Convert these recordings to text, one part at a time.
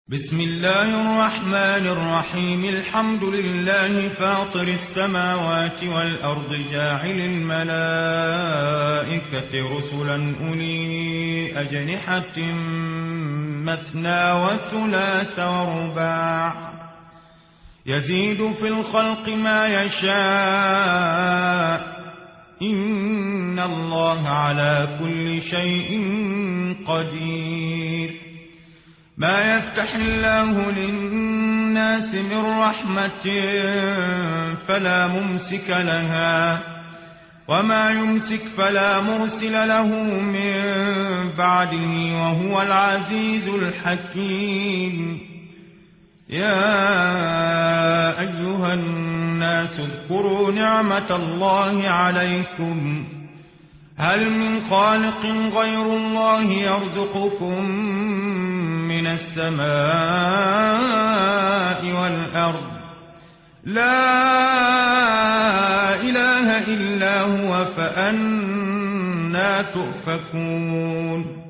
بسم الله الرحمن الرحيم. الحمد لله فاطر السماوات والأرض جاعل الملائكة رسلا أولي أجنحة مثنى وثلاث ورباع يزيد في الخلق ما يشاء إن الله على كل شيء قدير. ما يفتح الله للناس من رحمة فلا ممسك لها وما يمسك فلا مرسل له من بعده وهو العزيز الحكيم. يا أيها الناس اذكروا نعمة الله عليكم هل من خالق غير الله يرزقكم من السماء والأرض؟ لا إله إلا هو فأنى تؤفكون.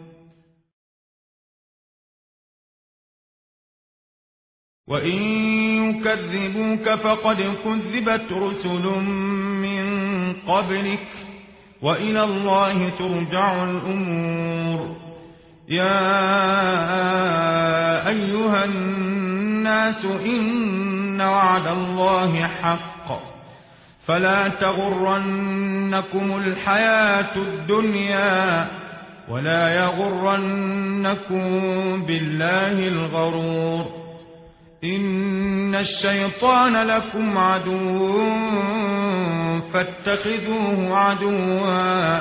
وإن يكذبوك فقد كذبت رسل من قبلك وإلى الله ترجع الأمور. يا أيها الناس إن وعد الله حق فلا تغرنكم الحياة الدنيا ولا يغرنكم بالله الغرور. إن الشيطان لكم عدو فاتخذوه عدوا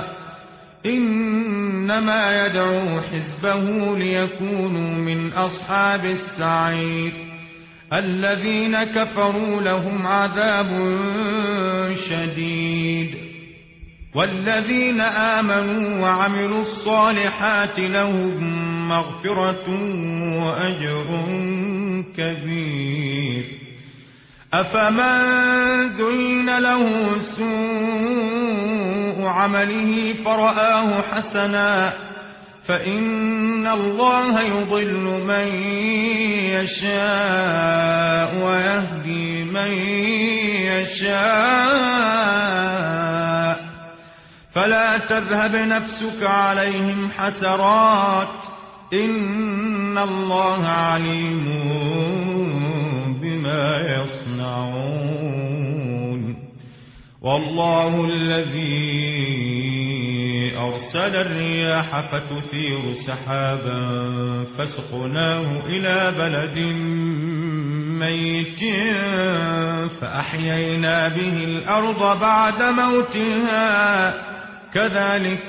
إنما يدعو حزبه ليكونوا من أصحاب السعير. الذين كفروا لهم عذاب شديد والذين آمنوا وعملوا الصالحات لهم مغفرة وأجر كبير. أفمن زين له سوء عمله فرآه حسنا فإن الله يضل من يشاء ويهدي من يشاء فلا تذهب نفسك عليهم حسرات إن الله عليم بما يصنعون. والله الذي أرسل الرياح فتثير سحابا فسقناه إلى بلد ميت فأحيينا به الأرض بعد موتها كذلك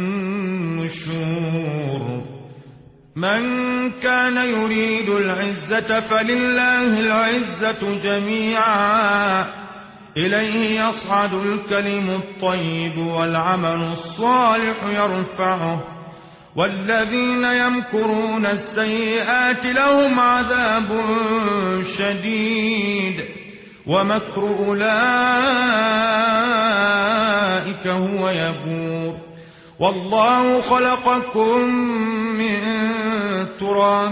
النشور. من كان يريد العزة فلله العزة جميعا إليه يصعد الكلم الطيب والعمل الصالح يرفعه والذين يمكرون السيئات لهم عذاب شديد ومكر أولئك هو يبور. والله خلقكم من تراب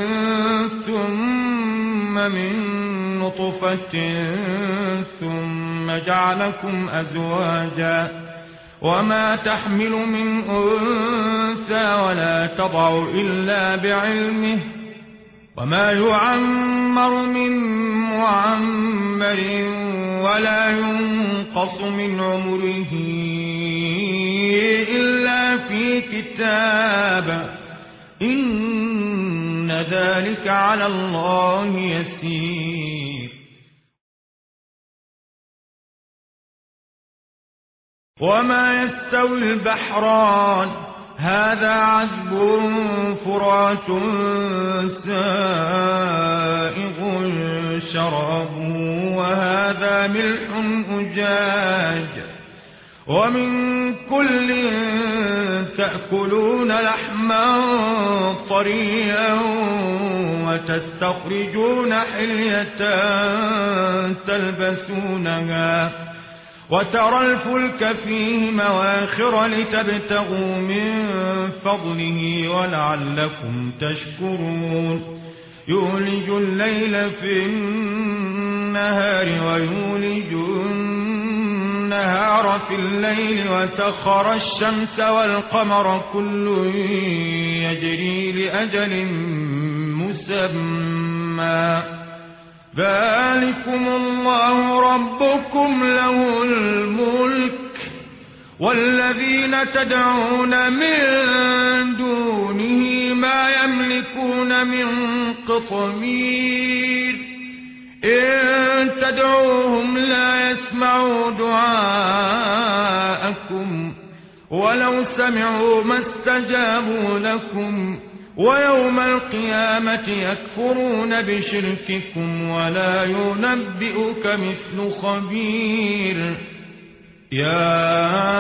ثم من نطفة ثم جعلكم أزواجا وما تحمل من أنثى ولا تضع إلا بعلمه وما يعمر من معمر ولا ينقص من عمره إلا في كتاب إن ذلك على الله يسير. وما يستوي البحران هذا عذب فرات سائغ شرابه وهذا ملح أجاج ومن كل تأكلون لحما طريا وتستخرجون حلية تلبسونها وترى الفلك فيه مواخر لتبتغوا من فضله ولعلكم تشكرون. يولج الليل في النهار ويولج النهار في الليل وسخر الشمس والقمر كل يجري لأجل مسمى ذلكم الله ربكم له الملك والذين تدعون من دونه ما يملكون من قطمير إن تدعوهم لا يسمعوا دعاءكم ولو سمعوا ما استجابوا لكم ويوم القيامة يكفرون بشرككم ولا ينبئك مثل خبير يا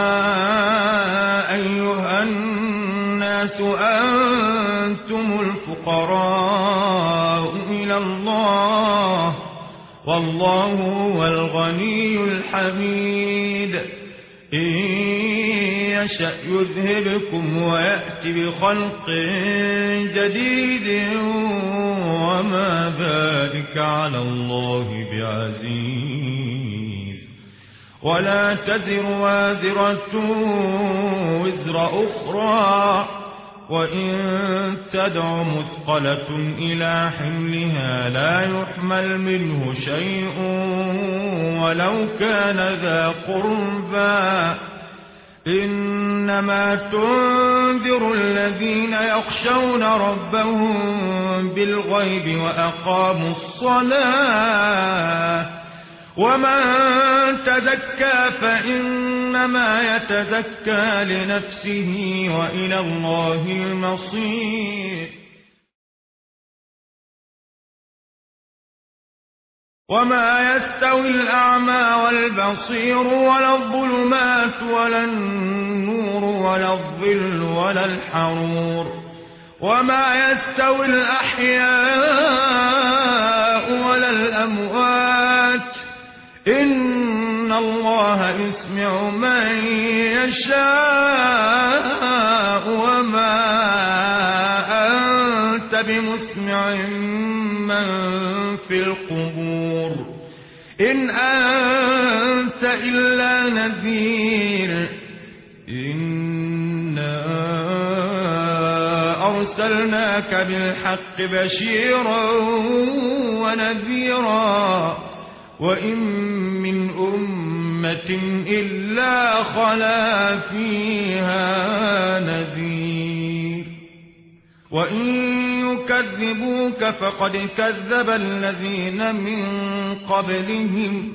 أيها الناس أنتم الفقراء إلى الله والله هو الغني الحميد إن يشأ يذهبكم ويأتي بخلق جديد وما ذلك على الله بعزيز ولا تزر وازرة وزر أخرى وإن تدع مثقلة إلى حملها لا يحمل منه شيء ولو كان ذا قربى إنما تنذر الذين يخشون ربهم بالغيب وأقاموا الصلاة ومن تزكى فإنما يتزكى لنفسه وإلى الله المصير وما يستوي الأعمى والبصير ولا الظلمات ولا النور ولا الظل ولا الحرور وما يستوي الأحياء ولا الأموات إن الله يسمع من يشاء وما أنت بمسمع من في القبور إن أنت إلا نذير إنا أرسلناك بالحق بشيرا ونذيرا وإن من أمة إلا خلا فيها نذير وإن يكذبوك فقد كذب الذين من قبلهم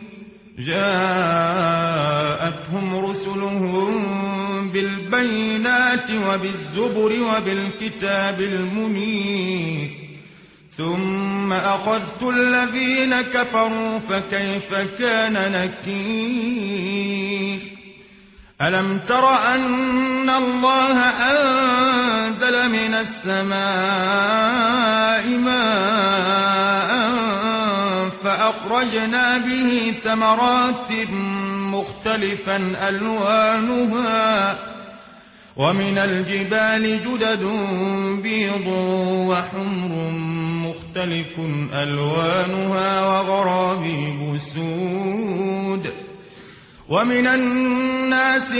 جاءتهم رسلهم بالبينات وبالزبر وبالكتاب المنير ثم أخذت الذين كفروا فكيف كان نكير ألم تر أن الله أنزل من السماء ماء فأخرجنا به ثمرات مختلفا ألوانها ومن الجبال جدد بيض وحمر مختلف ألوانها وغرابيب سود ومن الناس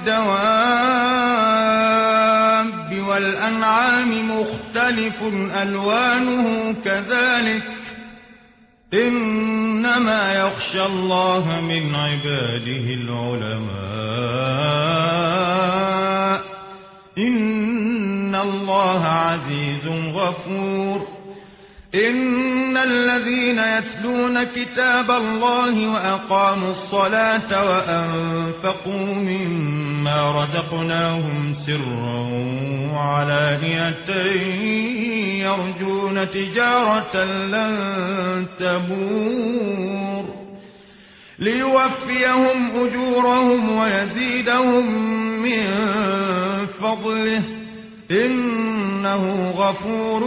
والدواب والأنعام مختلف ألوانه كذلك إنما يخشى الله من عباده العلماء إن الله عزيز غفور إن الذين يتلون كتاب الله وأقاموا الصلاة وأنفقوا مما رزقناهم سرا وعلانية يرجون تجارة لن تبور ليوفيهم أجورهم ويزيدهم من فضله إنه غفور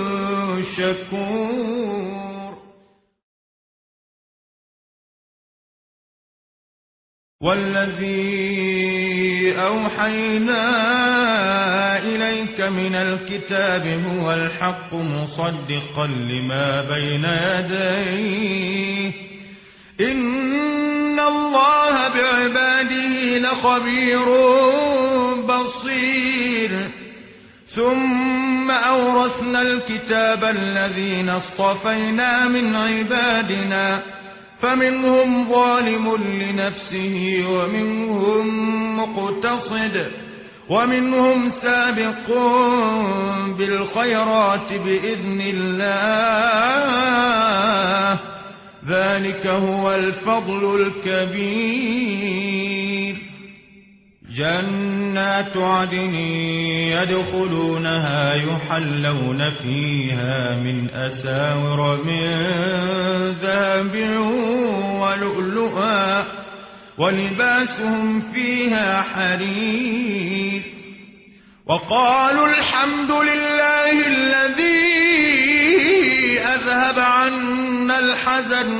شكور والذي أوحينا إليك إليك من الكتاب هو الحق مصدقا لما بين يديه إن الله بعباده لخبير بصير ثم أورثنا الكتاب الذين اصطفينا من عبادنا فمنهم ظالم لنفسه ومنهم مقتصد ومنهم سابق بالخيرات بإذن الله ذلك هو الفضل الكبير جنات عدن يدخلونها يحلون فيها من أساور من ذهب ولؤلؤا ولباسهم فيها حرير وقالوا الحمد لله الذي أذهب عنا الحزن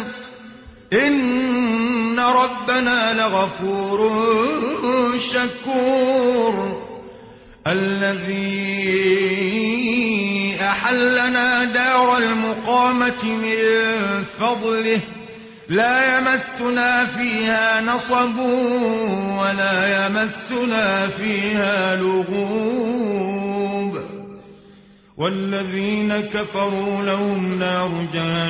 إن ربنا لغفور شكور الذي أحلنا دار المقامة من فضله لا يمسنا فيها نصب ولا يمسنا فيها لغوب والذين كفروا لهم نار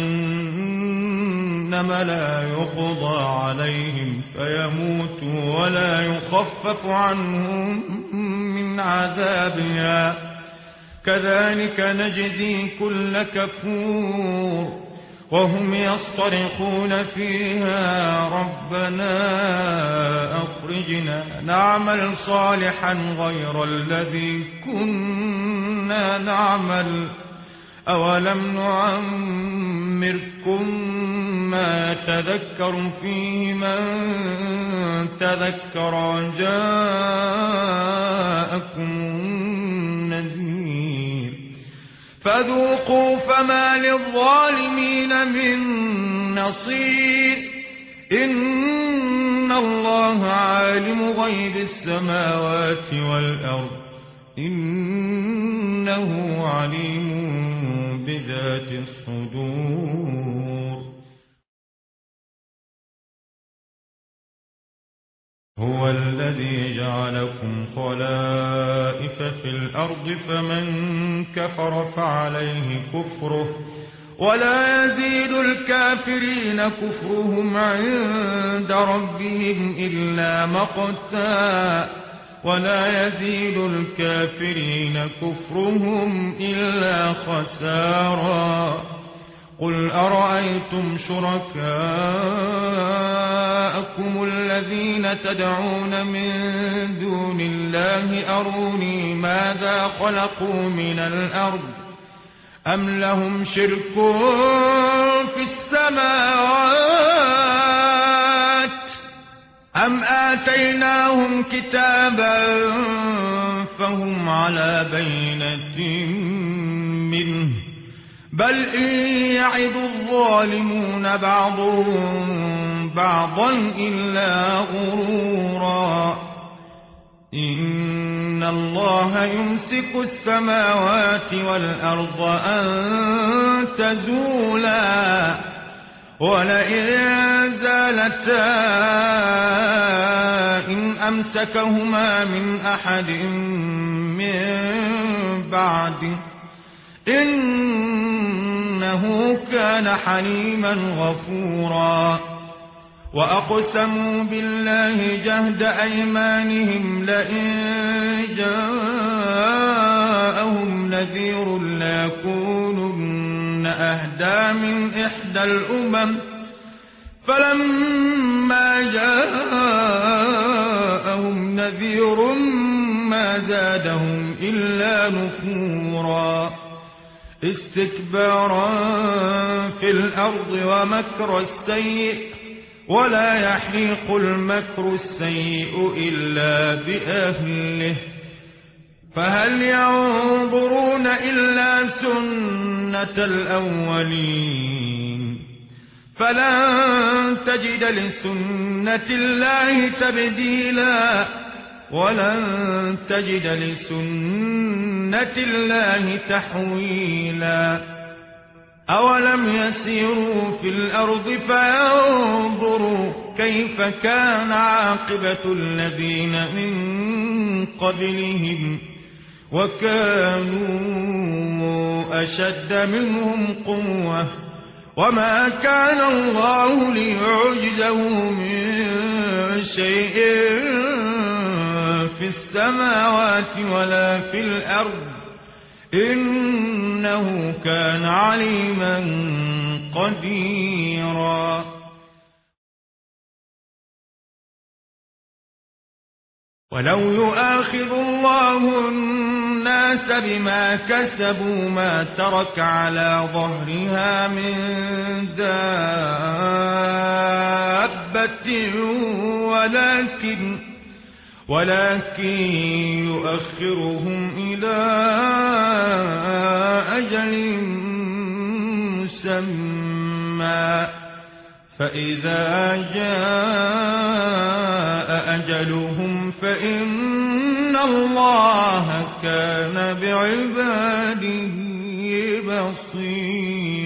جهنم لا يقضى عليهم فيموتوا ولا يخفف عنهم من عذابها كذلك نجزي كل كفور وهم يصطرخون فيها ربنا أخرجنا نعمل صالحا غير الذي كنا نعمل أولم نعمركم ما تذكر فيه من تذكر وجاءكم النذير فذوقوا فما للظالمين من نصير إن الله عالم غيب السماوات والأرض إنه عليم بذات الصدور هو الذي جعلكم خلائف في الأرض فمن كفر فعليه كفره ولا يزيد الكافرين كفرهم عند ربهم إلا مقتا ولا يزيد الكافرين كفرهم إلا خسارا قل أرأيتم شركاءكم الذين تدعون من دون الله أروني ماذا خلقوا من الأرض أم لهم شرك في السماوات أم آتيناهم كتابا فهم على بينة منه بل إن يعد الظالمون بعضهم بعضا إلا غرورا إن الله يمسك السماوات والأرض أن تزولا ولئن زالتا إن أمسكهما من أحد من بعده إنه كان حليما غفورا وأقسموا بالله جهد أيمانهم لئن جاءهم نذير ليكونن أهدى من إحدى الأمم فلما جاءهم نذير ما زادهم إلا نفورا استكبارا في الأرض ومكر السيء ولا يحيق المكر السيء إلا بأهله فهل ينظرون إلا سنة الأولين فلن تجد لسنة الله تبديلا ولن تجد لسنة سنة الله تحويلا أولم يسيروا في الأرض فينظروا كيف كان عاقبة الذين من قبلهم وكانوا أشد منهم قوة وما كان الله ليعجزه من شيء في السماوات ولا في الأرض إنه كان عليما قديرا ولو يؤاخذ الله الناس بما كسبوا ما ترك على ظهرها من دابة ولكن يؤخرهم إلى أجل مسمى فإذا جاء أجلهم فإن الله كان بعباده بصيرا